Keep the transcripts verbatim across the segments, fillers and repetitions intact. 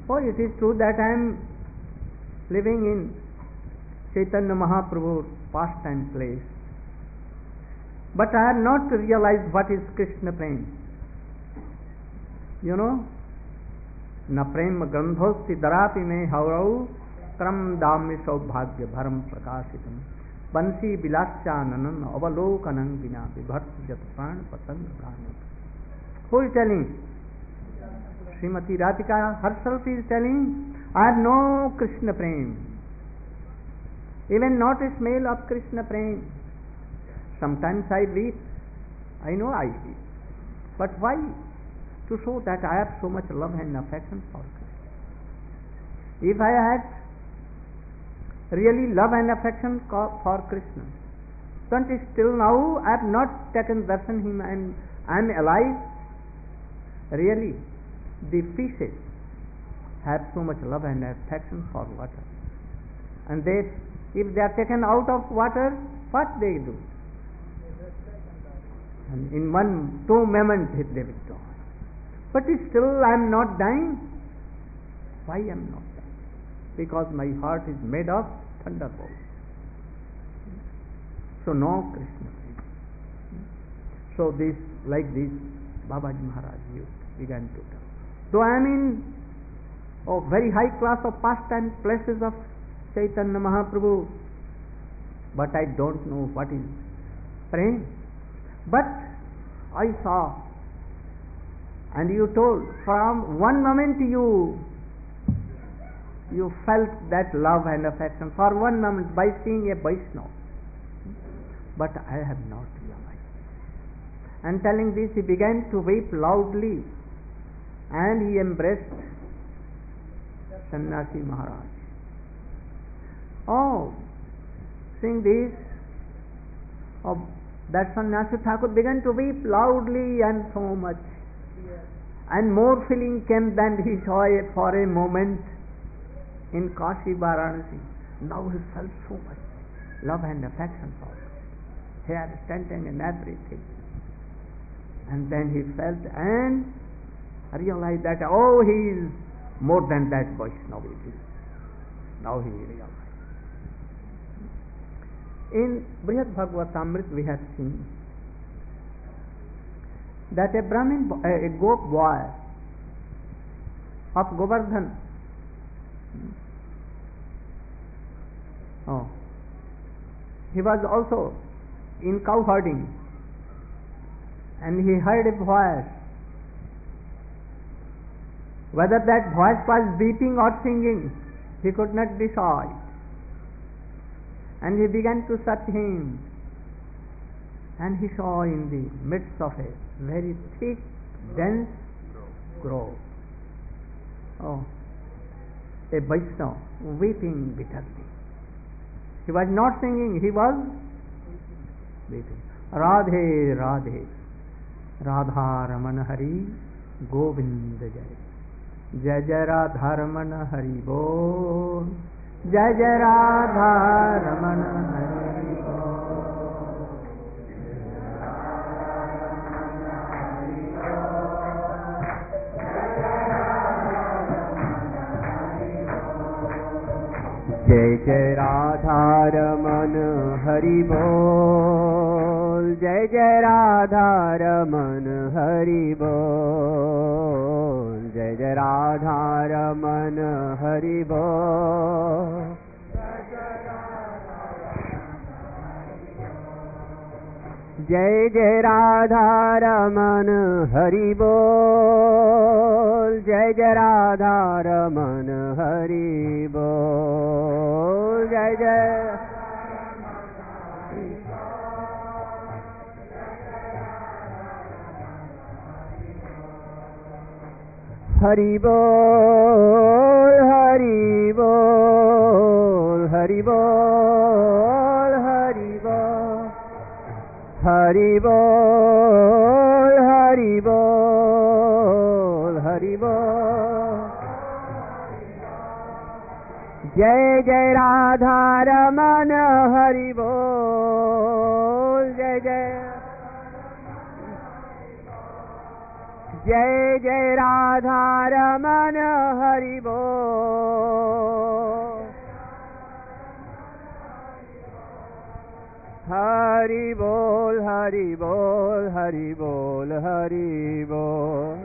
Oh, it is true that I am living in Chaitanya Mahaprabhu's pastime place, but I have not realized what is Krishna Prem. You know, न प्रेम गंधोस्ति दरापि में हवरऊ क्रम दाम्य सौभाग्य भरम प्रकाशितम बंसी विलास्यानन अवलोकनं विना विभर्त जत प्राण पतंग गाने. Who is telling? Srimati Radhika herself is telling, I have no Krishna Prem, even not a smell of Krishna Prem. Sometimes I weep, I know I weep, but why? To show that I have so much love and affection for Krishna. If I had really love and affection for Krishna, then still now I have not taken darshan him and I am alive. Really, the fishes have so much love and affection for water, and they, if they are taken out of water, what they do? And in one, two moments they will die. But still I am not dying. Why I am not dying? Because my heart is made of thunderbolts. So no Krishna. So this, like this, Babaji Maharaj began to tell. Though I am in oh, very high class of pastime places of Chaitanya Mahaprabhu, but I don't know what is praying. But I saw, and you told, from one moment you you felt that love and affection for one moment by seeing a Vaishnava. But I have not realized. And telling this, he began to weep loudly, and he embraced Sannyasi Maharaj. Oh, seeing this, oh, that Sannyasi Thakur began to weep loudly and so much. And more feeling came than he saw it for a moment in Kashi Varanasi. Now he felt so much love and affection for him. Hair standing and everything. And then he felt and realized that, oh, he is more than that Vaishnava. Now he realized. In Brihad Bhagavatamrita we have seen that a Brahmin, a goat boy of Govardhan, oh, he was also in cow herding, and he heard a voice. Whether that voice was weeping or singing, he could not decide. And he began to search him, and he saw in the midst of a very thick, dense grove, oh, a Vaishnava weeping bitterly. He was not singing, he was weeping. Radhe, Radhe, Radha Ramana Hari, Govinda Jai. Jai Jai Radha Ramana Hari Bol. Jai Jai Radha Ramana Hari Bol. Jai Jai Radha Ramana Hari Bol. Jai Jai Radha Ramana Hari Bol. Jai Jai Radha Ramana Hari Bol. Jai Jai Radha Ramana Hari Bol. Jai Jai Radha Ramana Hari Bol. Jai Jai Hari Bol, Hari Bol, Hari Bol, Hari Bol, Hari Bol, Hari Bol, Hari Bol. Jai Jai Radha Ramana Hari Bol. Jai Jai जय जय राधा रमन हरि बोल, हरि बोल हरि बोल हरि बोल हरि बोल,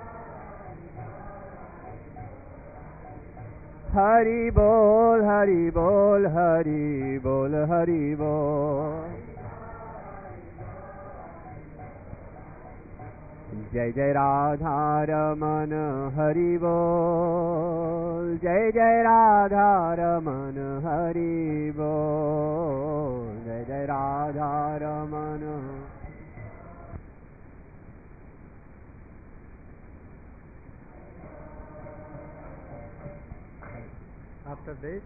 हरि बोल हरि बोल हरि बोल हरि बोल, जय जय राधा रमन हरि बोल, जय जय राधा रमन हरि बोल, जय जय Radha Raman. After this,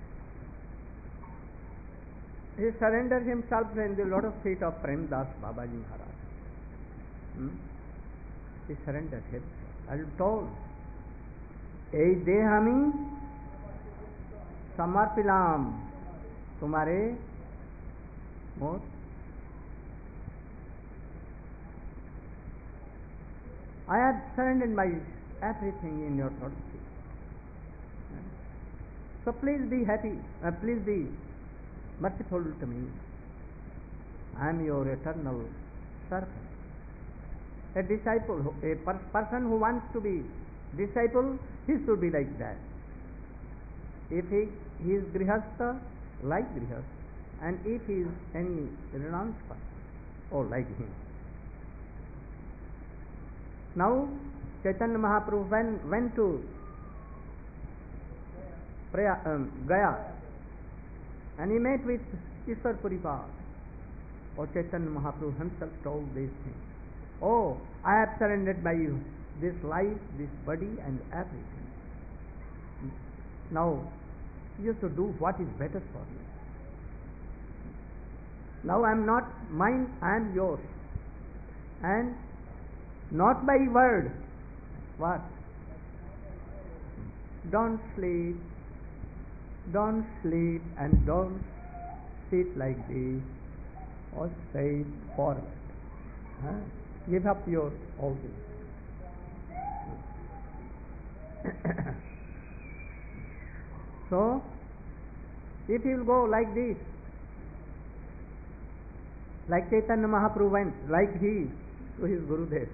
he surrendered himself in the lotus feet of Prem Das Babaji Maharaj. Hmm? He surrendered him and told, "ए देहमी समर्पिलाम तुम्हारे मोर." I have surrendered my everything in your lotus feet. So please be happy, uh, please be merciful to me. I am your eternal servant. A disciple, a per- person who wants to be disciple, he should be like that. If he, he is grihastha, like grihastha, and if he is any renounced person, or like him. Now, Chaitanya Mahaprabhu went, went to Praya, um, Gaya, and he met with Ishwar Puripal. Or Chaitanya Mahaprabhu himself told these things. Oh, I have surrendered by you this life, this body, and everything. Now, you should do what is better for you. Now I am not mine, I am yours. And not by word. What? Don't sleep. Don't sleep and don't sit like this or say forward. Huh? Give up your all this. So, if you will go like this, like Chaitanya Mahaprabhu went, like he to his Gurudev,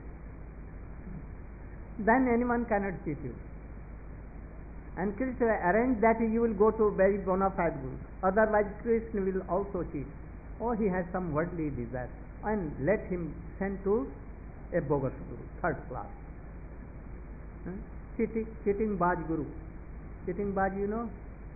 then anyone cannot cheat you. And Krishna arranged that you will go to very bona fide Guru. Otherwise Krishna will also cheat. Oh, he has some worldly desire. And let him send to a bogus Guru, third class. Hmm? Cheating, cheating Baj Guru. Cheating Baj, you know?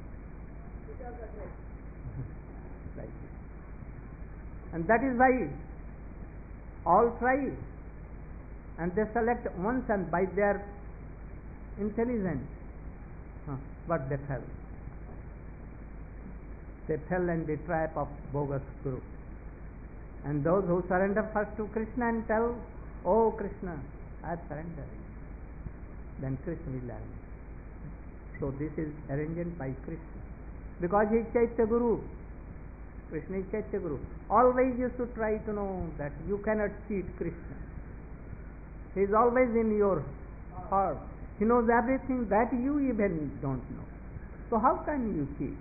Like this. And that is why all try. And they select once, and by their intelligence, huh, but they fell. They fell in the trap of bogus Guru. And those who surrender first to Krishna and tell, "Oh Krishna, I have surrendered," then Krishna will arrange. So this is arranged by Krishna. Because he is Chaitya Guru. Krishna is Chaitya Guru. Always you should try to know that you cannot cheat Krishna. He is always in your heart. He knows everything that you even don't know. So how can you cheat?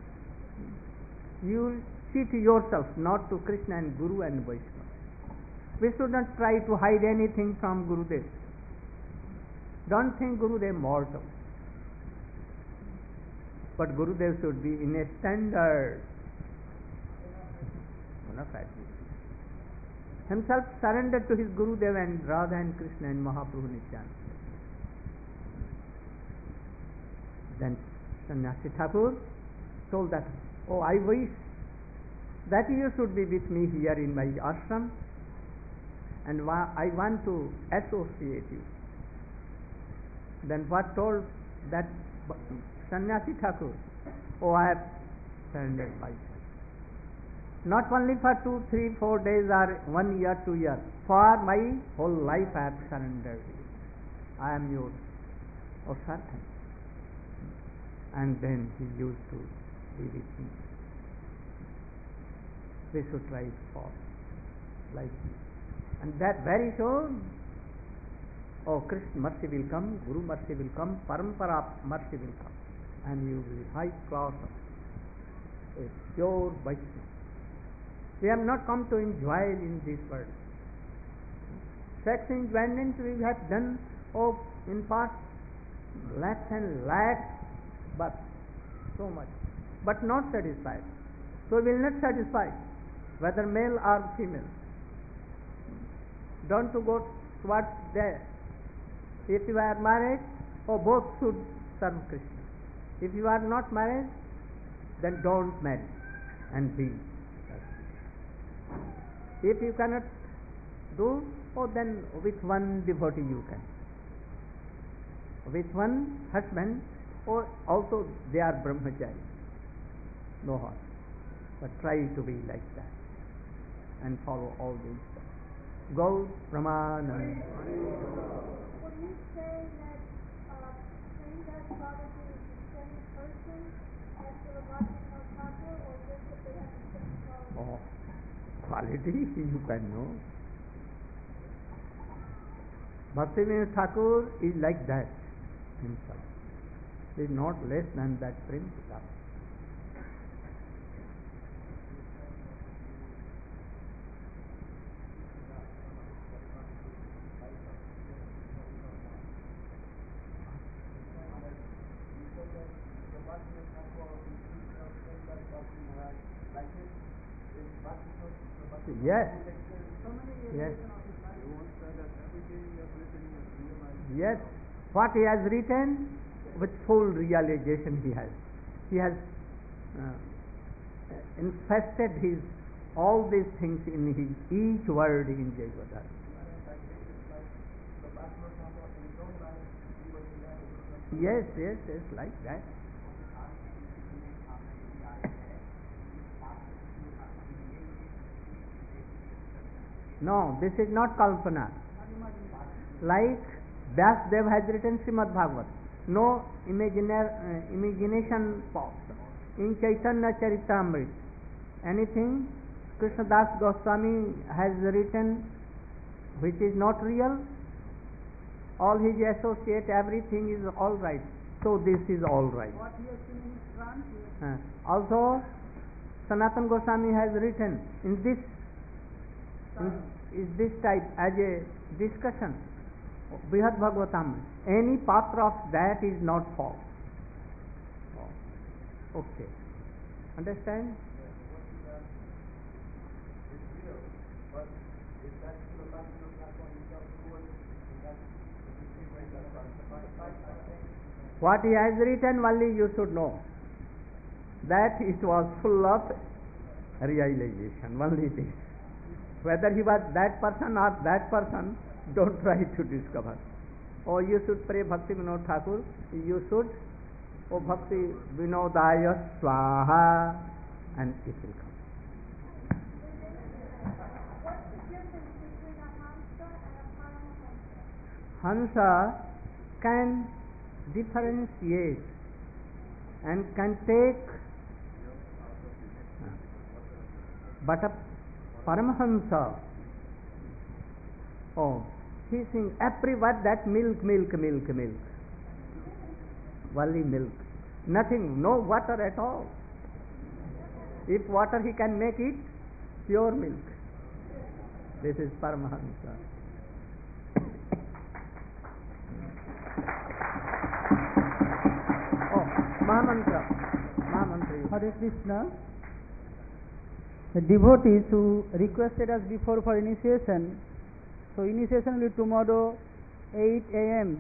You cheat yourself, not to Krishna and Guru and Vaishnava. We should not try to hide anything from Gurudev. Don't think Gurudev mortal. But Gurudev should be in a standard. Himself surrendered to his Gurudev and Radha and Krishna and Mahaprabhu Nityananda. Then Sannyasi Thakur told that, "Oh, I wish that you should be with me here in my ashram, and wa- I want to associate you." Then what told that Sannyasi Thakur? "Oh, I have surrendered myself. Not only for two, three, four days or one year, two years. For my whole life I have surrendered you. I am yours." Oh, certain. And then he used to be with me. We should try it for like this. And that very soon oh, Krishna mercy will come, Guru mercy will come, Parampara mercy will come, and you will be high class of a pure Vaishnava. We have not come to enjoy in this world. Sex enjoyment we have done, oh, in past lakhs and lakhs, but so much, but not satisfied. So we will not satisfy, whether male or female. Don't to go towards there. If you are married, oh, both should serve Krishna. If you are not married, then don't marry and be. If you cannot do, oh, then with one devotee you can. With one husband, or also they are brahmachari. No harm. But try to be like that and follow all these steps. Go Pramanand. When you say that uh, Haridas Bhagavatam is the same person as the Bhaktivinoda Thakur, or just that they have the same quality? Oh, quality you can know. Bhaktivinoda Thakur is like that himself. He is not less than that Prem Pitam. Yes. Yes. Yes. What he has written, with full realization he has. He has uh, infested his all these things in his each word in Jayavadar. Yes, yes, yes, like that. No, this is not Kalpana. Like Vyasdev has written Srimad Bhagavat. No imaginer, uh, imagination pops. In Chaitanya Charitamrita, anything Krishnadas Goswami has written which is not real, all his associate, everything is all right. So this is all right. What he has seen in his trance, Uh, also, Sanatana Goswami has written in this in, is this type as a discussion. Brihad Bhagavatam. Any patra of that is not false. Oh, okay. Understand? What he has written only you should know. That it was full of realization. Only this. Whether he was that person or that person, don't try to discover. Or you should pray Bhakti Vinod Thakur. You should, O Bhakti Vinodaya Swaha, and it will come. What's the difference between a Hamsa and a Paramahamsa? Hansa can differentiate and can take, but a Paramahamsa, oh, he sings every word that milk, milk, milk, milk. Only milk. Nothing, no water at all. If water he can make it pure milk. This is Paramahamsa. Oh, Mahamantra. Mahamantra. Hare Krishna. The devotees who requested us before for initiation, so initiation will be tomorrow eight a m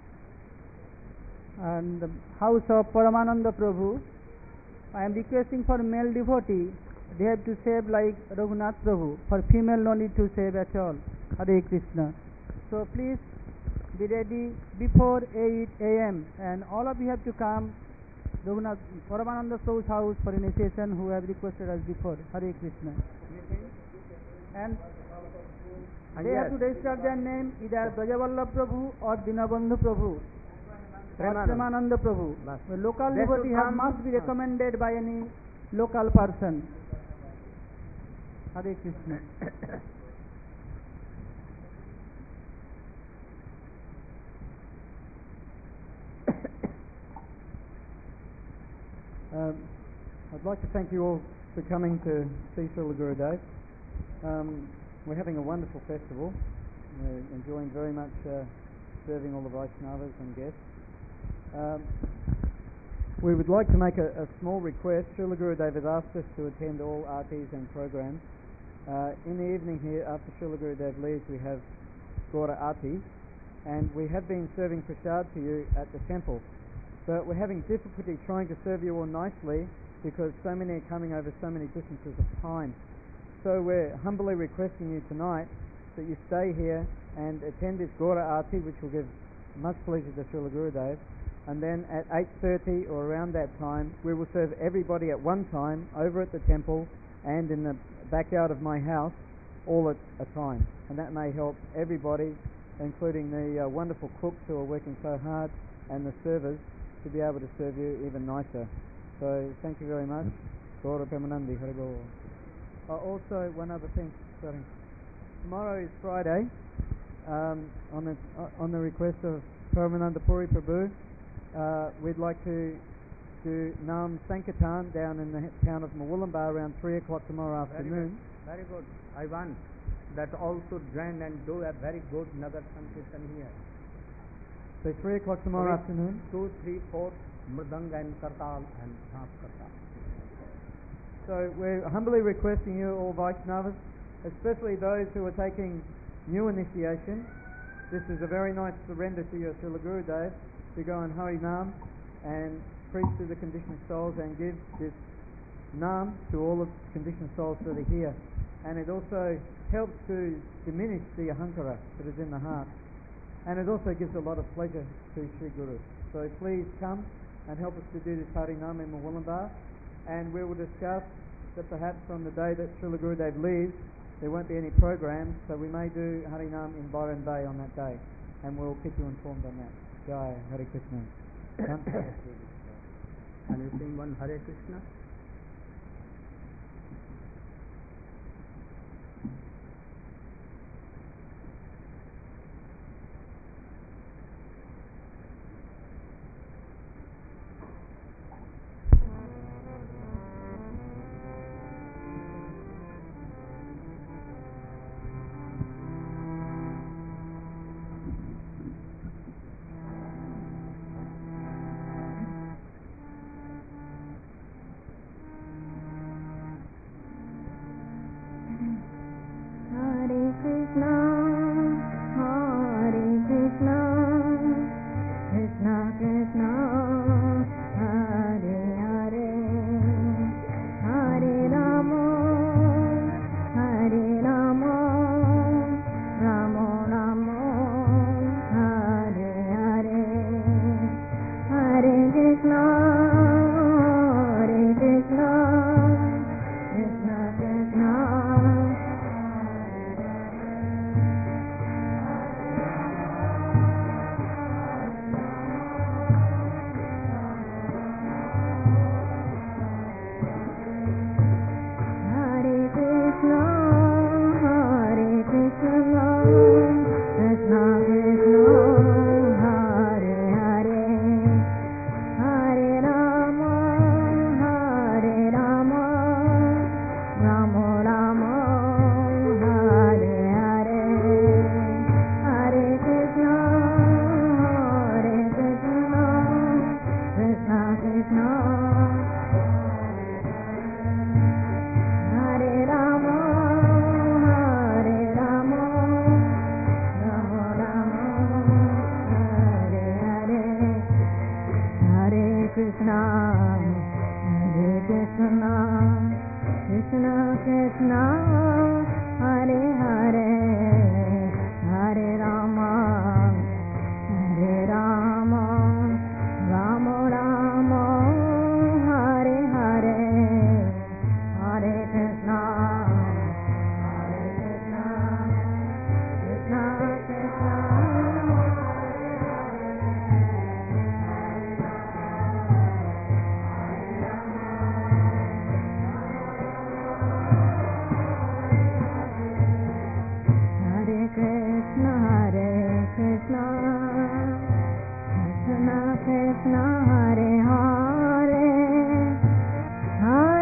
and the house of Paramananda Prabhu. I am requesting for male devotee, they have to save like Raghunath Prabhu. For female no need to save at all. Hare Krishna. So please be ready before eight a m and all of you have to come Raghunath Paramananda Prabhu's house for initiation who have requested us before. Hare Krishna. And they have to register their name either Brajavallabh Prabhu or Dinabandhu Prabhu or Premananda Prabhu. The local They devotee should have come- must be recommended by any local person. Hare Krishna. I'd like to thank you all for coming to see Srila Gurudev. Um, we're having a wonderful festival. We're enjoying very much uh, serving all the Vaishnavas and guests. Um, we would like to make a, a small request. Srila Gurudev has asked us to attend all artis and programs. Uh, in the evening here, after Srila Gurudev leaves, we have Gaura Arti, and we have been serving prasad to you at the temple. But we're having difficulty trying to serve you all nicely because so many are coming over so many distances of time. So we're humbly requesting you tonight that you stay here and attend this Gaura Arti, which will give much pleasure to Srila Gurudev. And then at eight thirty or around that time, we will serve everybody at one time over at the temple and in the backyard of my house, all at a time. And that may help everybody, including the uh, wonderful cooks who are working so hard and the servers, to be able to serve you even nicer. So thank you very much. Gaura Premanandi, Hare Gaur. Uh, also, one other thing. Sorry. Tomorrow is Friday. Um, on the uh, on the request of Paramananda Puri Prabhu, uh, we'd like to do Nam Sankirtan down in the town of Mawulambar around three o'clock tomorrow afternoon. Very good. I want that also join and do a very good Nagar Sankirtan here. So three o'clock tomorrow With afternoon. Two, three, four, Mridang and Kartal and Dhap Kartal. So we're humbly requesting you, all Vaishnavas, especially those who are taking new initiation. This is a very nice surrender to your Srila Gurudev to go and Hari Nam and preach to the conditioned souls and give this Nam to all of the conditioned souls that are here. And it also helps to diminish the ahankara that is in the heart. And it also gives a lot of pleasure to Sri Guru. So please come and help us to do this Hari Nam in Mawulambar. And we will discuss that perhaps on the day that Srila Gurudev leaves, there won't be any programs, so we may do Hari Nam in Byron Bay on that day. And we'll keep you informed on that. Jai Hare Krishna. Can you sing one Hare Krishna? Krishna Hare Hare Hare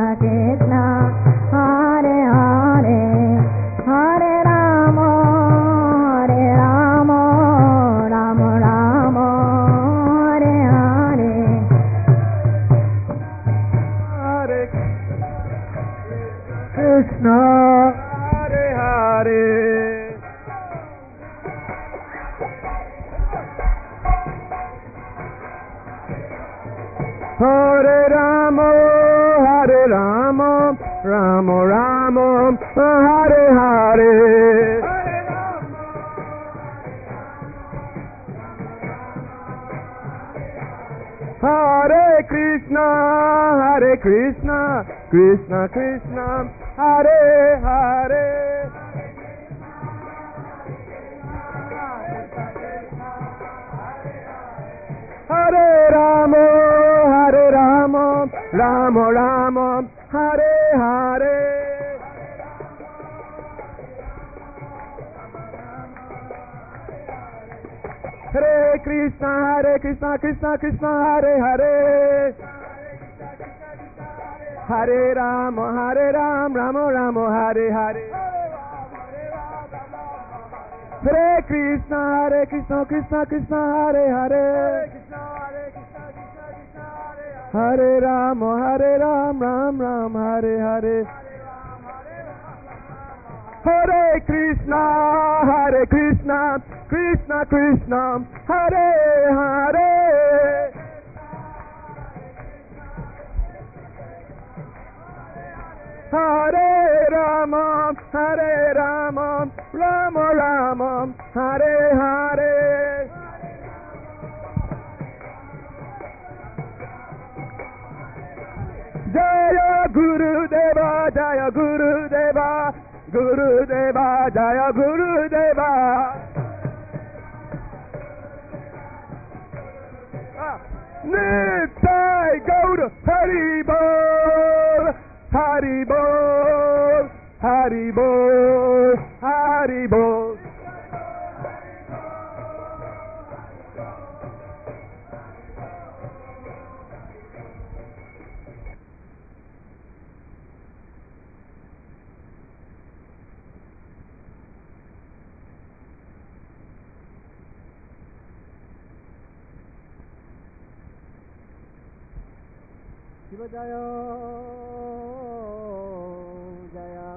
Krishna, Hare Hare, Hare Rama, Hare Rama, Rama Rama, Hare Hare. Hare Krishna, Hare Hare. Hare Rama, Hare Rama, Rama Rama, Hare Hare. Hare Krishna, Hare Krishna, Krishna Krishna, Hare Hare. Hare Rama, Hare Rama, Rama Rama, Hare Hare. Hare Krishna, Hare Krishna, Krishna Krishna, Hare Hare. Hare Rama, Hare Ram, Rama Rama, Hare Hare. Hare Krishna, Hare Krishna, Krishna Krishna, Hare Hare. Hare Rama, Hare Ram, Ram Ram, Hare Hare. Hare Krishna, Hare Krishna, Krishna Krishna, Hare Hare. Hare Rama, Hare Rama, Rama Rama, Hare Hare. Jaya Guru Deva, Jaya Guru Deva, Guru Deva, Jaya Guru Deva. Nittai Gaura Hari Bol, Hari Bol, Hari Bol, Hari Bol. Shiva Jaya, Jaya.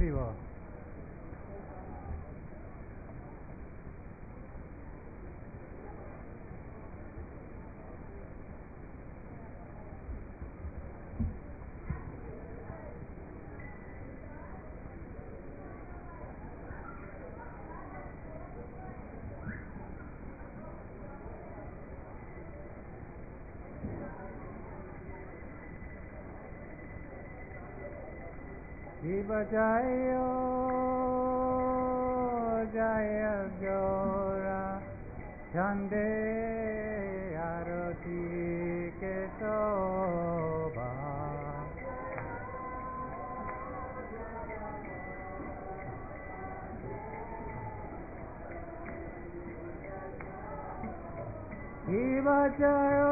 Shiva. Shiva Jaya Jaya Gaura Chande Arati Kesava Shiva Jaya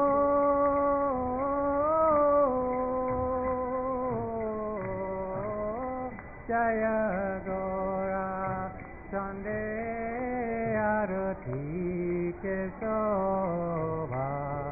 Jaya Gaura Chande Arati Kesava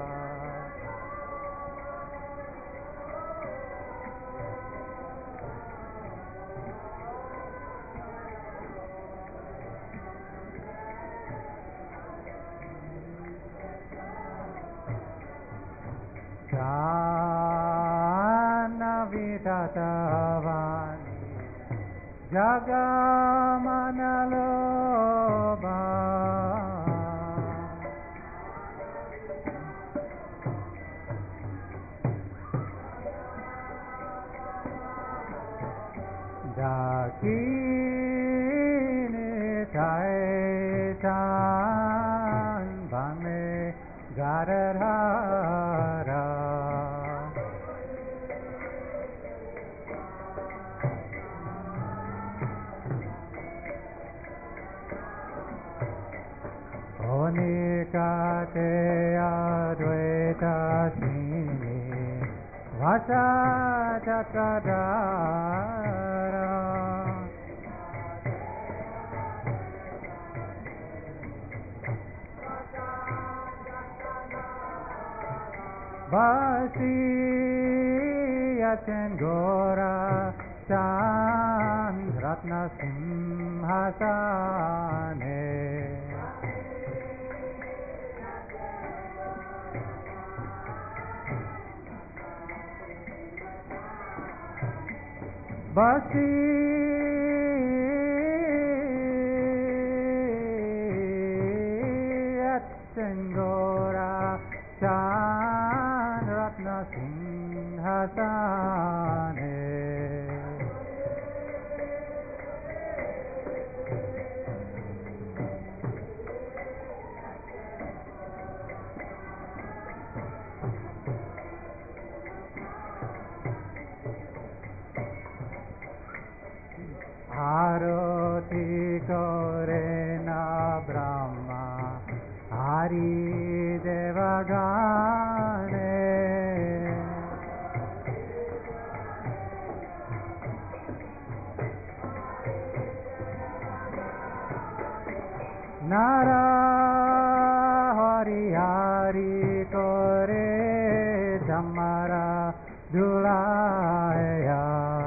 Jana Vidatavani Jagamanaloba Dakini Taitan Bame Gadadhara Onikate Advaita Sini Vasatakadara Vasi Yachengora Chandratna Simhasane Basi Atengora Chandratna Simhasane Arati kore na Brahma Hari Devagane Nara Hari Hari kore Dhammara Dulaya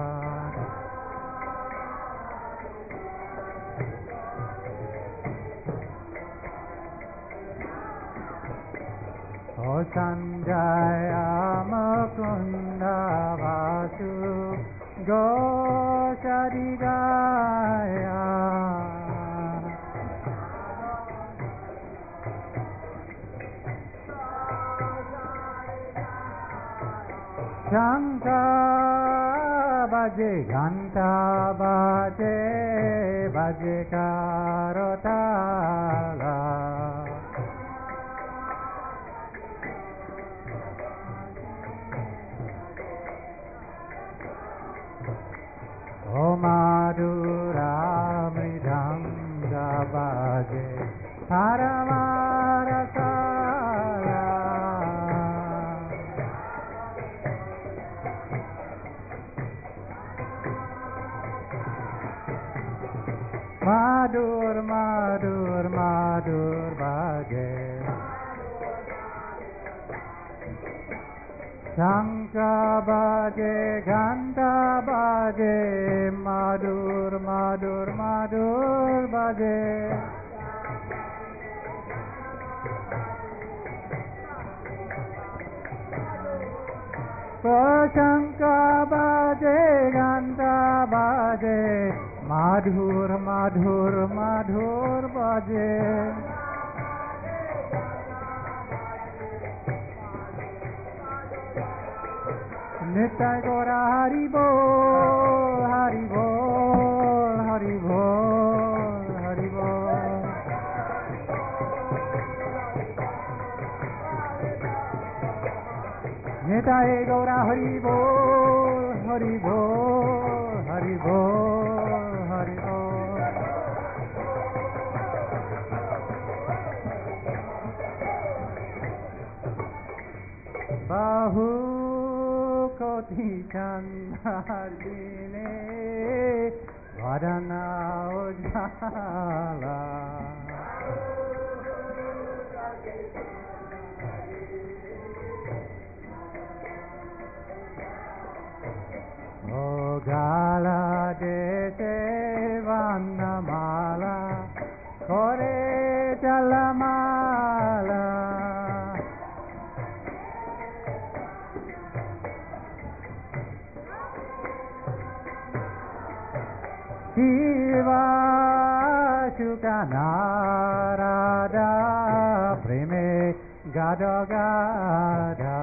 O Sanjaya Mukunda Vasu Goshadigaya Shanta Baje Ghanta Baje Baje Karotala O Madhura Mridanga Baje Paramarasala Madhur Madhur Madhur Baje शंका बाजे घंटा बाजे मधुर मधुर मधुर बाजे शंका बाजे घंटा बाजे मधुर मधुर मधुर बाजे नित्य गौरा हरि बोल हरि बोल हरि बोल हरि बोल नित्य गौरा हरि बोल हरि बोल हरि बोल हरि बोल बाहु कोटि चंद्र दिने वरना उजाला ओ गाला देते वनमाला कोरे जलमाला शिवा शुका नारादा प्रेमे गादा गादा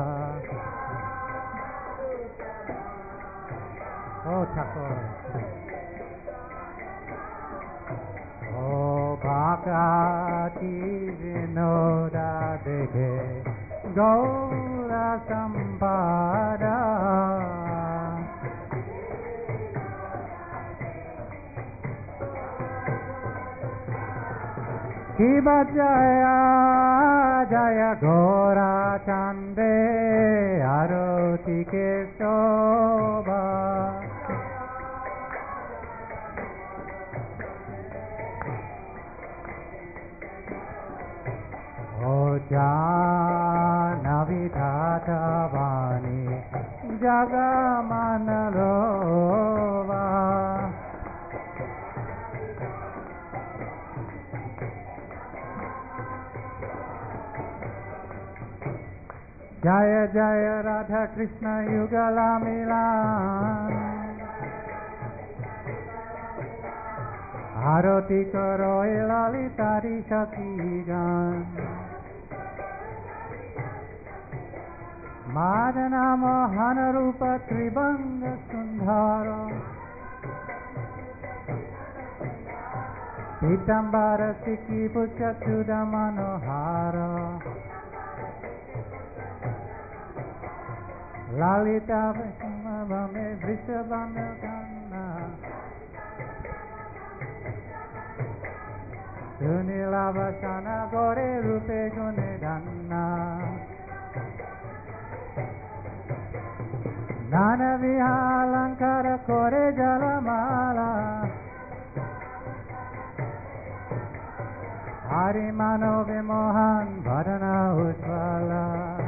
ओ ठाकुर ओ भाकाती विनोदा देखे गौरा संपादा शिवा जय जय घोरा चंदे आरती के शोभा ओ जानवी धाता वाणी जगा मन लोवा जय जय राधा कृष्ण युगला मिलान आरती करो ललितारी सखी गान मादना मोहन रूप त्रिभंग सुंदर पीतांबर सिकी पुच्चुद मनोहार ललिता वैष्णव में वृषभन कन्ना सुनीला वचन गोरे रूपे गुणे धन्ना नान विहालंकार कोरे जलमाला हरि मानो विमोहन भरना उज्ज्वला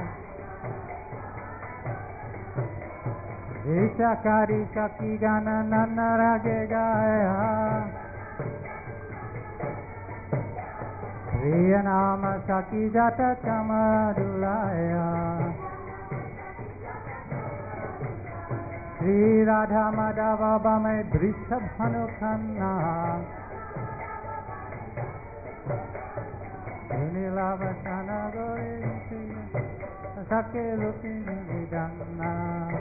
ईशाकारी सखी गान नन रागे गाया प्रिय नाम सखी जट चमरुलाया श्री राधा माधव में दृश्य भानु खन्ना नीला वसन गोरे सके लुकी निधन्ना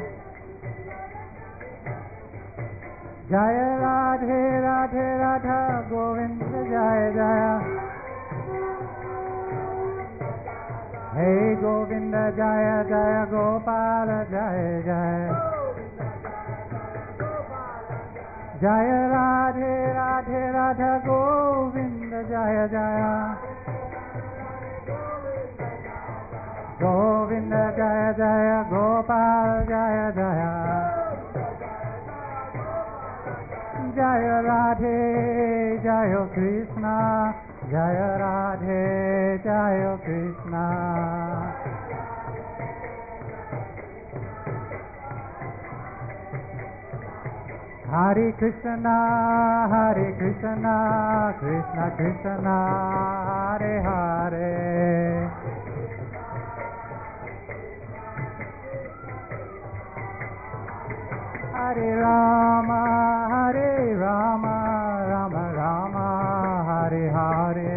जय राधे राधे राधा गोविंद जय जय हे गोविंद जय जय गोपाल जय जय जय राधे राधे राधा गोविंद जय जय गोविंद जय जय गोपाल जय जय जय राधे जय कृष्णा जय राधे जय Krishna Hare Krishna, Hare Krishna, Krishna Krishna, Hare Hare. Hare Rama, Hare Rama, Rama Rama, Hare Hare.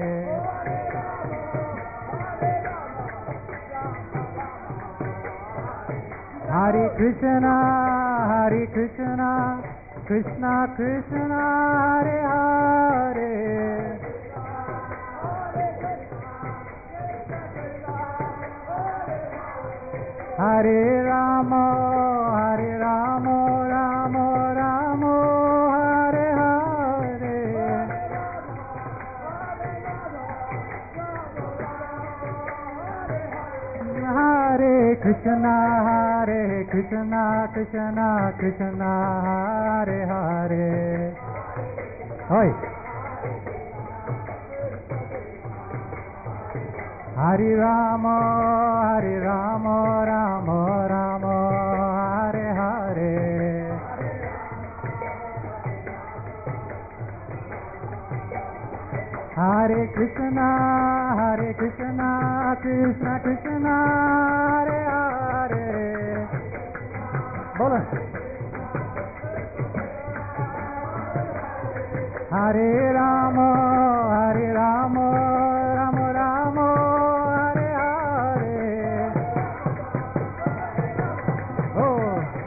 Hare Krishna, Hare Krishna, Krishna Krishna, Hare Hare. Hare Rama, Hare Rama, Rama Rama, Hare Hare. Hare Krishna, Hare Krishna, Krishna Krishna, Hare Hare. Oi. Hare Rama, Hare Rama, Rama Rama, Hare Hare. Hare Krishna, Hare Krishna, Krishna Krishna, Hare Hare. Bolo. Hare Rama, Hare Rama, Rama Rama, Hare Hare. Oh.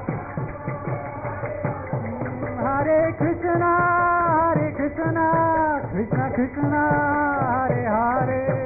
Hare Krishna, Hare Krishna, Krishna Krishna, Hare Hare.